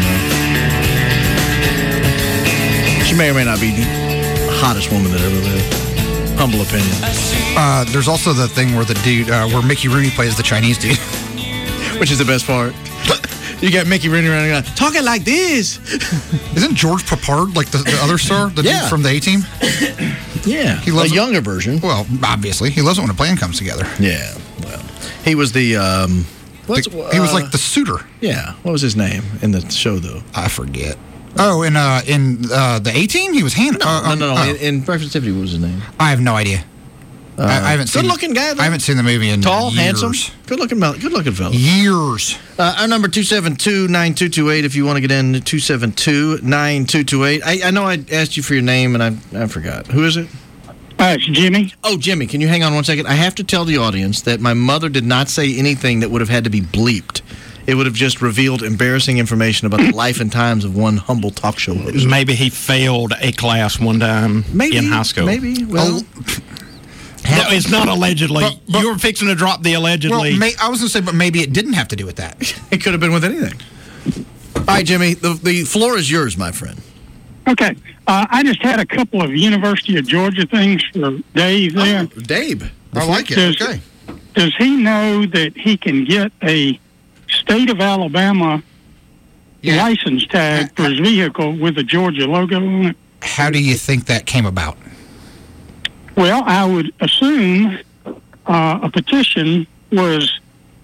though. She may or may not be the hottest woman that ever lived. Humble opinion. There's also the thing where the dude, where Mickey Rooney plays the Chinese dude. Which is the best part. You got Mickey Rooney running around talking like this. Isn't George Papard like the other star? The dude from the A-Team? Yeah. He loves a younger version. Well, obviously. He loves it when a plan comes together. Yeah. Well, he was the... he was like the suitor. Yeah. What was his name in the show, though? I forget. Oh, in the A-Team? He was No. In Breakfast at Tiffany, what was his name? I have no idea. I haven't seen. Good-looking guy, though. I haven't seen the movie in tall, years. handsome, good-looking fella. Years. Our number 272-9228. If you want to get in, 272-9228. I know I asked you for your name and I forgot. Who is it? It's Jimmy. Oh, Jimmy. Can you hang on one second? I have to tell the audience that my mother did not say anything that would have had to be bleeped. It would have just revealed embarrassing information about the life and times of one humble talk show host. Maybe he failed a class one time in high school. Maybe. Well. No, it's not allegedly. But you were fixing to drop the allegedly. Well, I was going to say, but maybe it didn't have to do with that. It could have been with anything. All right, Jimmy, the floor is yours, my friend. Okay. I just had a couple of University of Georgia things for Dave there. Oh, Dave. I like it. Okay. Does he know that he can get a state of Alabama license tag for his vehicle with a Georgia logo on it? How do you think that came about? Well, I would assume a petition was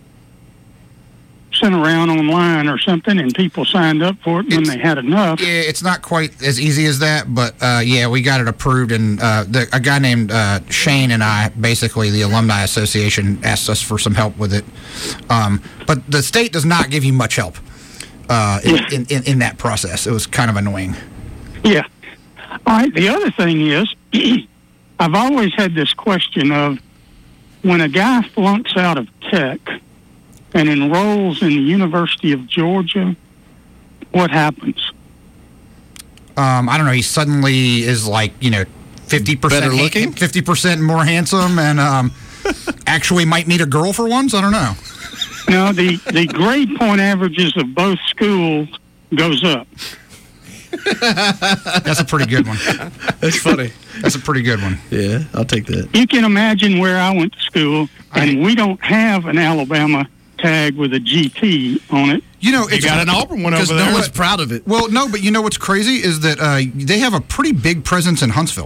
sent around online or something, and people signed up for it when they had enough. Yeah, it's not quite as easy as that, but yeah, we got it approved, and a guy named Shane and I, basically the Alumni Association, asked us for some help with it. But the state does not give you much help in that process. It was kind of annoying. Yeah. All right, the other thing is, I've always had this question of when a guy flunks out of tech, and enrolls in the University of Georgia, what happens? I don't know. He suddenly is like, 50% Better looking? 50% more handsome, and actually might meet a girl for once. I don't know. No, the grade point averages of both schools goes up. That's a pretty good one. That's funny. That's a pretty good one. Yeah, I'll take that. You can imagine where I went to school, and we don't have an Alabama tag with a GT on it. It's got an Auburn one over there. Because no one's proud of it. Well, no, but what's crazy is that they have a pretty big presence in Huntsville.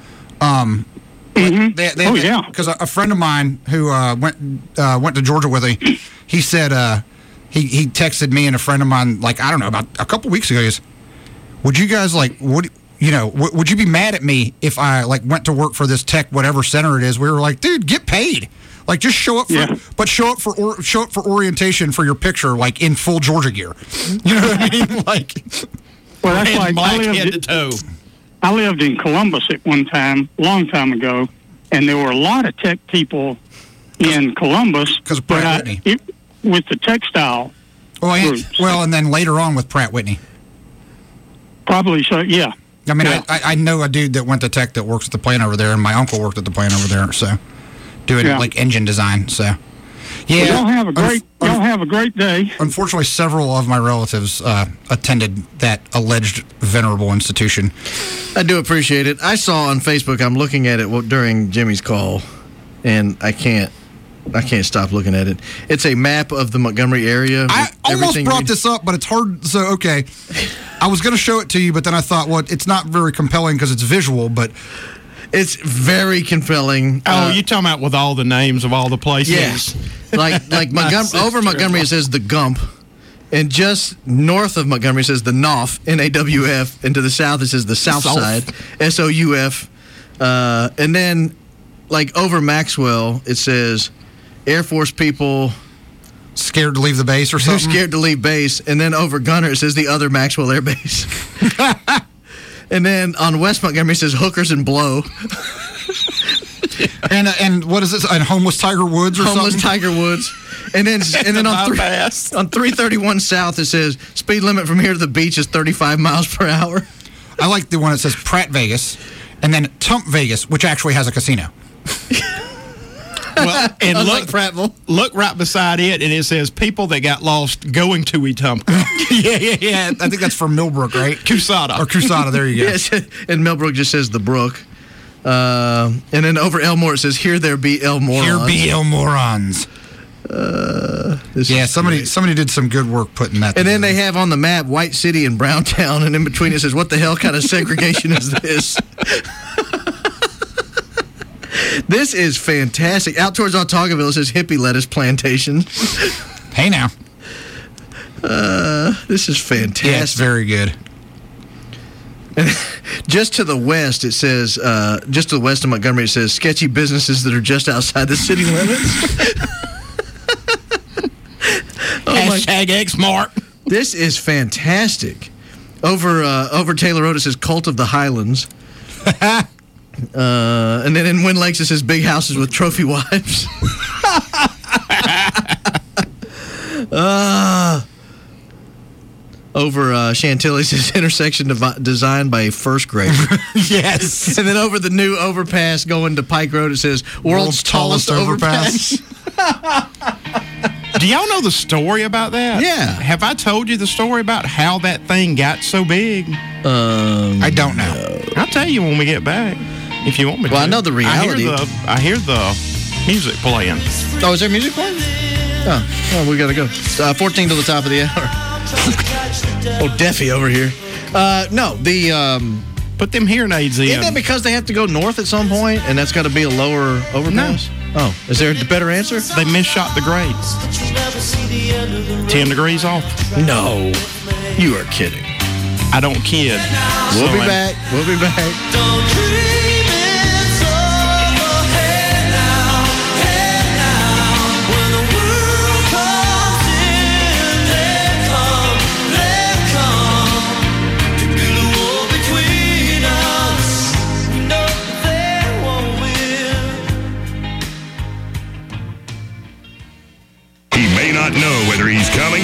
Because a friend of mine who went to Georgia with me, he said he texted me and a friend of mine, like, I don't know, about a couple weeks ago. He goes, would you guys would you be mad at me if I went to work for this tech whatever center it is? We were like, dude, get paid. Like, just show up but show up for orientation for your picture, like in full Georgia gear. You know what I mean? Well, that's like black head to toe. I lived in Columbus at one time, long time ago, and there were a lot of tech people in Columbus. Because of Pratt Whitney. With the textile groups. Well, and then later on with Pratt Whitney. Probably so, yeah. I mean, I know a dude that went to tech that works at the plant over there, and my uncle worked at the plant over there, so doing engine design. So, yeah. Well, y'all have a great day. Unfortunately, several of my relatives attended that alleged venerable institution. I do appreciate it. I saw on Facebook. I'm looking at it during Jimmy's call, and I can't stop looking at it. It's a map of the Montgomery area. I almost brought this up, but it's hard. So, okay. I was going to show it to you, but then I thought, well, it's not very compelling because it's visual, but it's very compelling. Oh, you're talking about with all the names of all the places? Yes. Like Montgomery, over Montgomery it says the Gump, and just north of Montgomery it says the Knopf, NAWF, and to the south it says the South Side, SOUF. And then, over Maxwell, it says Air Force people scared to leave the base or something? Scared to leave base. And then over Gunner, it says the other Maxwell Air Base. And then on West Montgomery, it says hookers and blow. and what is this? And Homeless Tiger Woods or Homeless something? Tiger Woods. And then on 331 South, it says speed limit from here to the beach is 35 miles per hour. I like the one that says Pratt Vegas and then Tump Vegas, which actually has a casino. Well, and look right beside it, and it says people that got lost going to Wetumpka. yeah. I think that's for Millbrook, right? Cusada. Or Cusada, there you go. Yes, and Millbrook just says the brook. And then over Elmore, it says, here there be El Morons. Here be El Morons. Somebody did some good work putting that together. And then they have on the map White City and Browntown, and in between it says, what the hell kind of segregation is this? This is fantastic. Out towards Autaugoville, it says hippie lettuce plantation. Hey, now. This is fantastic. Yeah, it's very good. And just to the west, it says, just to the west of Montgomery, it says sketchy businesses that are just outside the city limits. Hashtag X-Mart. This is fantastic. Over Taylor Road, it says Cult of the Highlands. And then in Wind Lakes, it says big houses with trophy wives. Over Chantilly, it says intersection designed by a first grader. Yes. And then over the new overpass going to Pike Road, it says world's tallest overpass. Do y'all know the story about that? Yeah. Have I told you the story about how that thing got so big? I don't know. I'll tell you when we get back, if you want me to. Well, I know the reality. I hear the music playing. Oh, is there music playing? Oh, well, we got to go. 14 to the top of the hour. Oh, Deffy over here. No, put them hearing aids in. Isn't that because they have to go north at some point, and that's got to be a lower overpass? No. Oh, is there a better answer? They misshot the grades. 10 degrees off. No, you are kidding. I don't kid. We'll be back. We'll be back. He may not know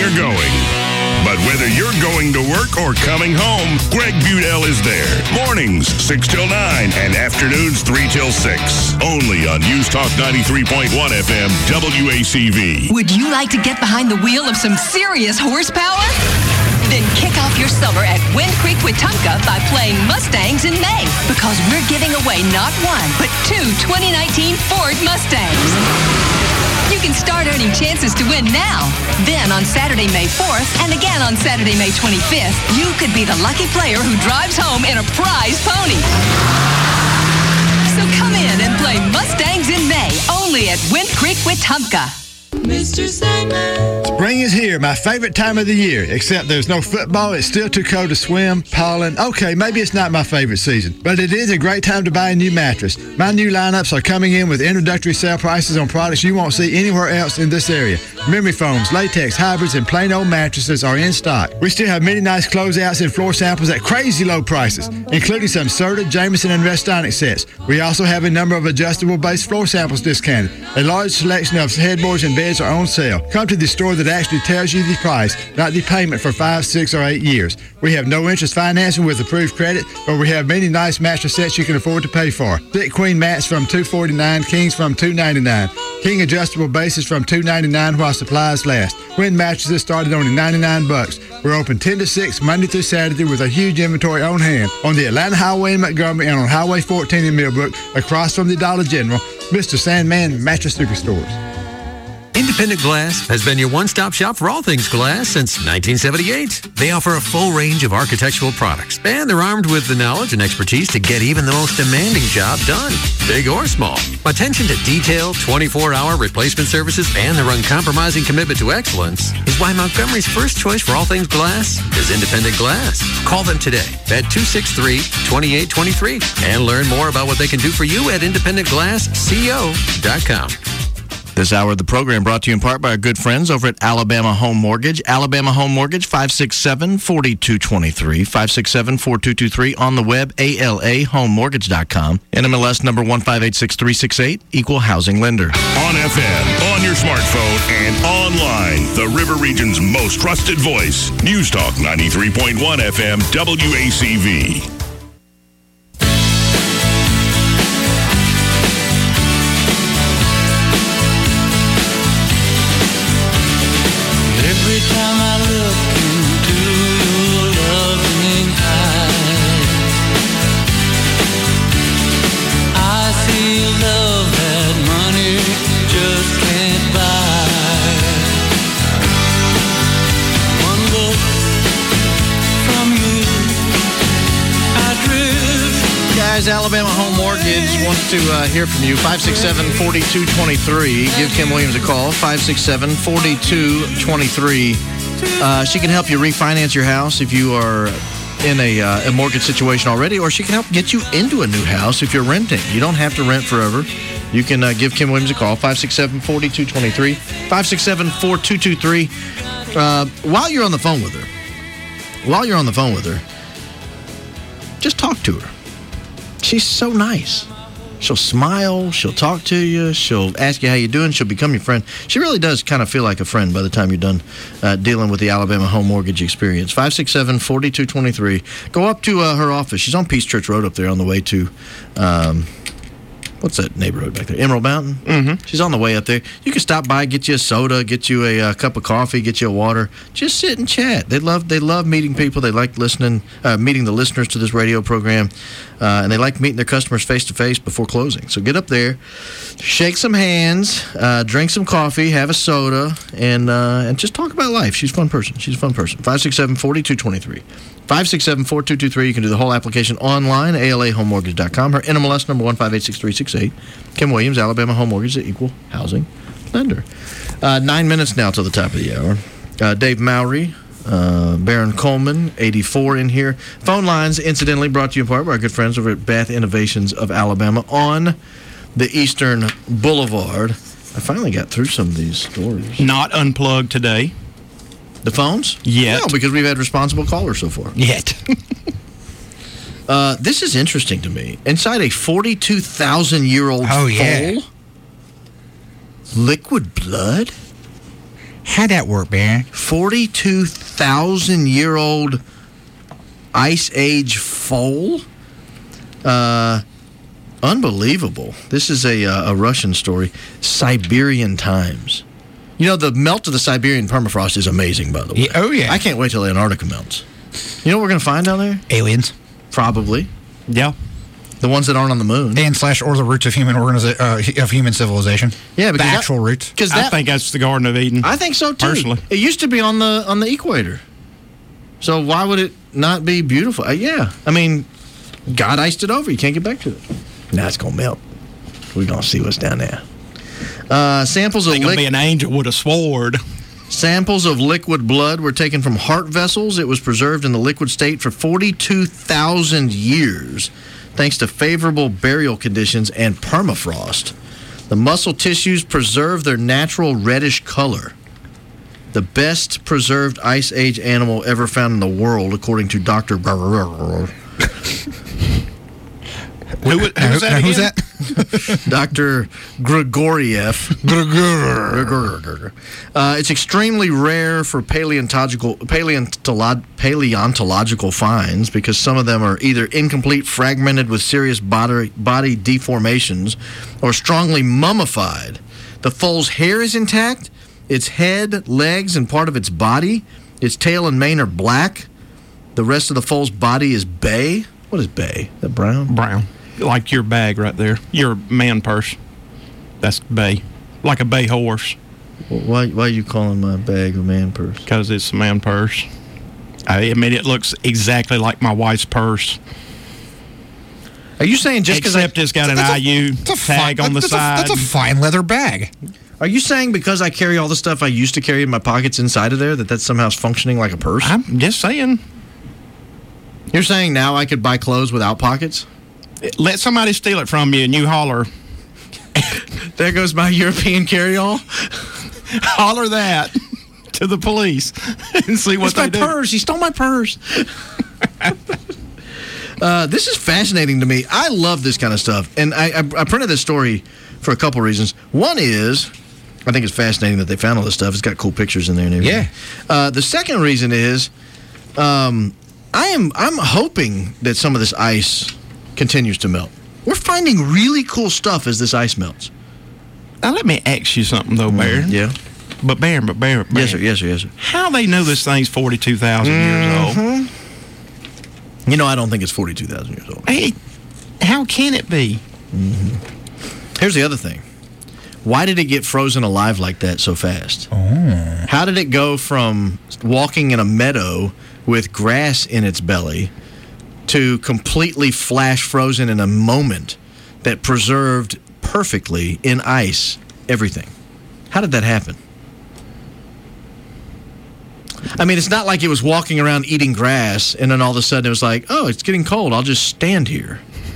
or going. But whether you're going to work or coming home, Greg Budell is there. Mornings, 6 till 9, and afternoons, 3 till 6. Only on News Talk 93.1 FM, WACV. Would you like to get behind the wheel of some serious horsepower? Then kick off your summer at Wind Creek Wetumpka by playing Mustangs in May, because we're giving away not one, but 2 2019 Ford Mustangs. You can start earning chances to win now. Then on Saturday, May 4th, and again on Saturday, May 25th, you could be the lucky player who drives home in a prize pony. So come in and play Mustangs in May, only at Wind Creek Wetumpka. Mr. Sandman. Spring is here, my favorite time of the year. Except there's no football, it's still too cold to swim, pollen. Okay, maybe it's not my favorite season, but it is a great time to buy a new mattress. My new lineups are coming in with introductory sale prices on products you won't see anywhere else in this area. Memory foams, latex, hybrids, and plain old mattresses are in stock. We still have many nice closeouts and floor samples at crazy low prices, including some Serta, Jameson, and Restonic sets. We also have a number of adjustable base floor samples discounted. A large selection of headboards and beds are on sale. Come to the store that actually tells you the price, not the payment for 5, 6, or 8 years. We have no interest financing with approved credit, but we have many nice mattress sets you can afford to pay for. Thick queen mats from $249, kings from $299, king adjustable bases from $299 while supplies last. Queen mattresses started only $99. We're open 10 to 6 Monday through Saturday with a huge inventory on hand on the Atlanta Highway in Montgomery and on Highway 14 in Millbrook, across from the Dollar General. Mr. Sandman Mattress Superstores. Independent Glass has been your one-stop shop for all things glass since 1978. They offer a full range of architectural products, and they're armed with the knowledge and expertise to get even the most demanding job done, big or small. Attention to detail, 24-hour replacement services, and their uncompromising commitment to excellence is why Montgomery's first choice for all things glass is Independent Glass. Call them today at 263-2823 and learn more about what they can do for you at independentglassco.com. This hour of the program brought to you in part by our good friends over at Alabama Home Mortgage. Alabama Home Mortgage, 567-4223, 567-4223 on the web, alahomemortgage.com. NMLS number 1586368, equal housing lender. On FM, on your smartphone, and online, the River Region's most trusted voice. News Talk 93.1 FM, WACV. Every time I look into your loving eyes, I see love that money just can't buy. One look from you, I drift. Guys, Alabama Home Mortgage wants to hear from you. 567-4223. Give Kim Williams a call. 567-4223. She can help you refinance your house if you are in a mortgage situation already, or she can help get you into a new house if you're renting. You don't have to rent forever. You can give Kim Williams a call. 567-4223. 567-4223. While you're on the phone with her, just talk to her. She's so nice. She'll smile. She'll talk to you. She'll ask you how you're doing. She'll become your friend. She really does kind of feel like a friend by the time you're done dealing with the Alabama Home Mortgage experience. 567-4223. Go up to her office. She's on Peace Church Road up there on the way to... what's that neighborhood back there? Emerald Mountain? Mm-hmm. She's on the way up there. You can stop by, get you a soda, get you a cup of coffee, get you a water. Just sit and chat. They love meeting people. They like meeting the listeners to this radio program. And they like meeting their customers face-to-face before closing. So get up there, shake some hands, drink some coffee, have a soda, and just talk about life. She's a fun person. 567-4223. 567-4223. You can do the whole application online, alahomemortgage.com. Her NMLS number 1586368. Kim Williams, Alabama Home Mortgage, the equal housing lender. 9 minutes now till the top of the hour. Dave Mowry, Baron Coleman, 84 in here. Phone lines, incidentally, brought to you in part by our good friends over at Bath Innovations of Alabama on the Eastern Boulevard. I finally got through some of these stories. Not unplugged today. The phones? Yet. No, because we've had responsible callers so far. Yet. This is interesting to me. Inside a 42,000-year-old foal, liquid blood? How'd that work, man? 42,000-year-old Ice Age foal? Unbelievable. This is a Russian story. Siberian Times. You know, the melt of the Siberian permafrost is amazing, by the way. Oh, yeah. I can't wait till Antarctica melts. You know what we're going to find down there? Aliens. Probably. Yeah. The ones that aren't on the moon. Or the roots of human civilization. Yeah, the actual roots. I think that's the Garden of Eden. I think so, too. Personally. It used to be on the equator. So why would it not be beautiful? Yeah. I mean, God iced it over. You can't get back to it. Now it's going to melt. We're going to see what's down there. Samples of be an angel with a sword. Samples of liquid blood were taken from heart vessels. It was preserved in the liquid state for 42,000 years, thanks to favorable burial conditions and permafrost. The muscle tissues preserve their natural reddish color. The best preserved Ice Age animal ever found in the world, according to Dr. Who's that? Dr. Grigoriev. It's extremely rare for paleontological finds because some of them are either incomplete, fragmented with serious body deformations, or strongly mummified. The foal's hair is intact. Its head, legs, and part of its body. Its tail and mane are black. The rest of the foal's body is bay. What is bay? Is that brown? Brown. Like your bag right there. Your man purse. That's bay. Like a bay horse. Why are you calling my bag a man purse? Because it's a man purse. I mean, it looks exactly like my wife's purse. Are you saying just because it's got an IU tag on the side? That's a fine leather bag. Are you saying because I carry all the stuff I used to carry in my pockets inside of there that somehow is functioning like a purse? I'm just saying. You're saying now I could buy clothes without pockets? Let somebody steal it from you and you holler. There goes my European carry-all. Holler that to the police and see what they do. It's my purse. He stole my purse. This is fascinating to me. I love this kind of stuff. And I printed this story for a couple reasons. One is, I think it's fascinating that they found all this stuff. It's got cool pictures in there and everything. Yeah. The second reason is, I'm hoping that some of this ice continues to melt. We're finding really cool stuff as this ice melts. Now let me ask you something though, Baron. Yeah. But Baron. Yes, sir. How they know this thing's 42,000 years old? You know, I don't think it's 42,000 years old. Hey, how can it be? Here's the other thing. Why did it get frozen alive like that so fast? Oh. How did it go from walking in a meadow with grass in its belly to completely flash frozen in a moment that preserved perfectly in ice everything? How did that happen? I mean, it's not like it was walking around eating grass and then all of a sudden it was like, oh, it's getting cold. I'll just stand here.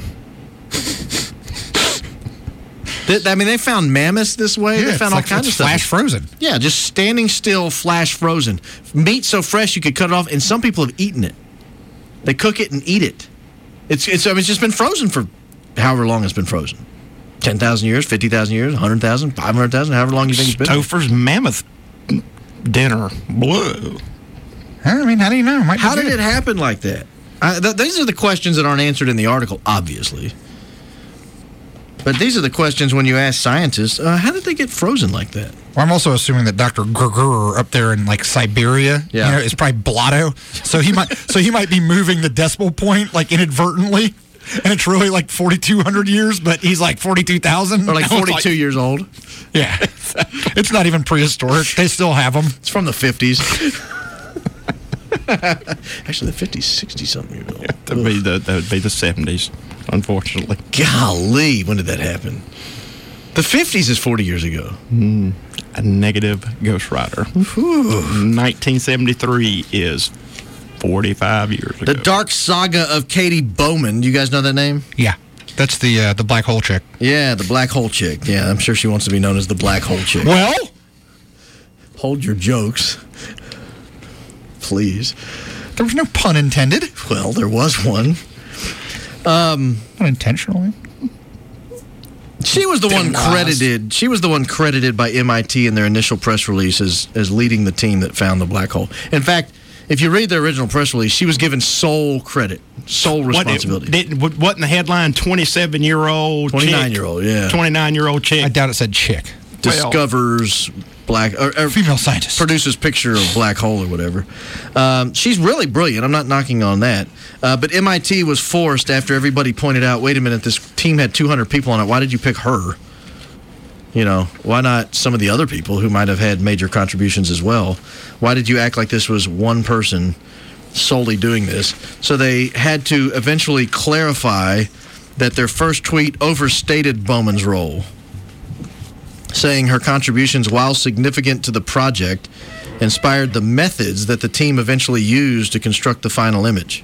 I mean, they found mammoths this way. Yeah, they found all kinds of stuff. Flash frozen. Yeah, just standing still, flash frozen. Meat so fresh you could cut it off, and some people have eaten it. They cook it and eat it. It's just been frozen for however long it's been frozen. 10,000 years, 50,000 years, 100,000, 500,000, however long you think it's been. Stouffer's mammoth dinner. Whoa. I mean, how do you know? How did it happen like that? These are the questions that aren't answered in the article, obviously. But these are the questions when you ask scientists, how did they get frozen like that? Well, I'm also assuming that Dr. Grigor up there in like Siberia, is probably blotto. So he might be moving the decimal point like inadvertently, and it's really like 4,200 years, but he's like 42,000 or like 42 years old. Yeah, it's not even prehistoric. They still have them. It's from the 50s. Actually, the 50s, 60-something years old. Yeah, that would be the 70s, unfortunately. Golly, when did that happen? The 50s is 40 years ago. A negative Ghost Rider. 1973 is 45 years ago. The Dark Saga of Katie Bowman. Do you guys know that name? Yeah. That's the black hole chick. Yeah, the black hole chick. Yeah, I'm sure she wants to be known as the black hole chick. Well, hold your jokes. Please. There was no pun intended. Well, there was one. Unintentionally. She was the one credited. She was the one credited by MIT in their initial press release as leading the team that found the black hole. In fact, if you read the original press release, she was given sole credit, sole responsibility. Wasn't the headline 27-year-old 29-year-old, yeah. 29-year-old chick. I doubt it said chick. Discovers black or female scientist, produces picture of black hole or whatever. She's really brilliant. I'm not knocking on that. But MIT was forced after everybody pointed out, wait a minute, this team had 200 people on it. Why did you pick her? You know, why not some of the other people who might have had major contributions as well? Why did you act like this was one person solely doing this? So they had to eventually clarify that their first tweet overstated Bowman's role, saying her contributions, while significant to the project, inspired the methods that the team eventually used to construct the final image.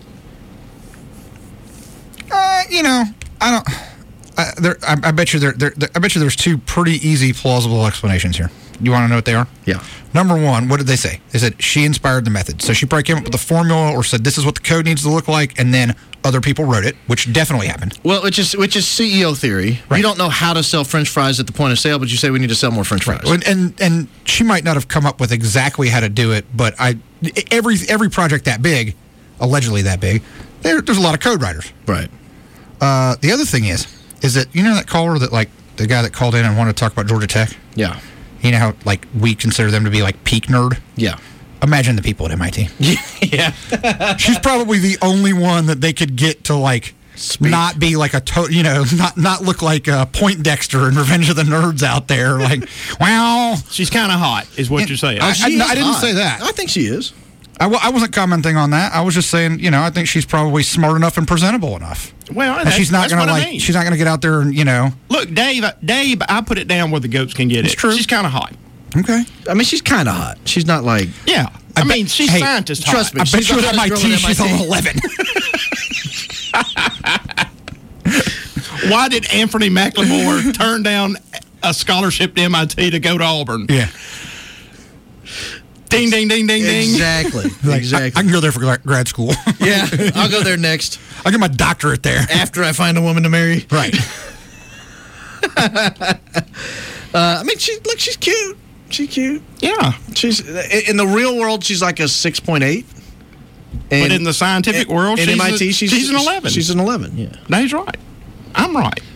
You know, I don't. I bet you I bet you there's two pretty easy, plausible explanations here. You want to know what they are? Yeah. Number one, what did they say? They said she inspired the method. So she probably came up with the formula or said this is what the code needs to look like, and then other people wrote it, which definitely happened. Well, which is CEO theory. Right. You don't know how to sell French fries at the point of sale, but you say we need to sell more French fries. Right. And she might not have come up with exactly how to do it, but every project that big, allegedly that big, there's a lot of code writers. Right. The other thing is that, you know that caller that, like, the guy that called in and wanted to talk about Georgia Tech? Yeah. You know how, like, we consider them to be, like, peak nerd? Yeah. Imagine the people at MIT. Yeah. She's probably the only one that they could get to, like, not be like not look like Poindexter and Revenge of the Nerds out there. Like, well. She's kind of hot, is what you're saying. I didn't say that. I think she is. I wasn't commenting on that. I was just saying, you know, I think she's probably smart enough and presentable enough. Well, and she's not going to like. I mean. She's not going to get out there and, you know. Look, Dave, I put it down where the goats can get it. It's true. She's kind of hot. Okay. I mean, she's kind of hot. She's not like. Yeah. I mean, she's scientist hot. Trust me. I bet you at MIT she's on 11. Why did Anthony McLemore turn down a scholarship to MIT to go to Auburn? Yeah. Ding, ding, ding, ding, ding. Exactly. Exactly. I can go there for grad school. Yeah, I'll go there next. I'll get my doctorate there. After I find a woman to marry. Right. I mean, she's cute. She's cute. Yeah. She's in the real world, she's like a 6.8. But in the scientific world, in MIT, she's an 11. She's an 11, yeah. No, he's right. I'm right.